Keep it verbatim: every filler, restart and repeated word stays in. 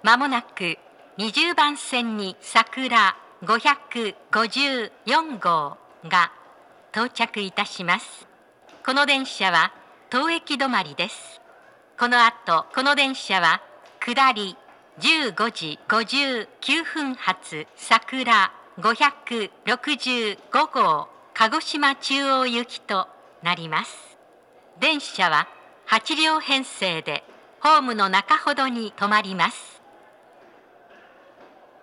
まもなくにじゅうばん線に桜ごひゃくごじゅうよん号が到着いたします。この電車は当駅止まりです。この後、この電車は下りじゅうごじごじゅうきゅうふん発桜ごひゃくろくじゅうご号鹿児島中央行きとなります。電車ははち両編成でホームの中ほどに止まります。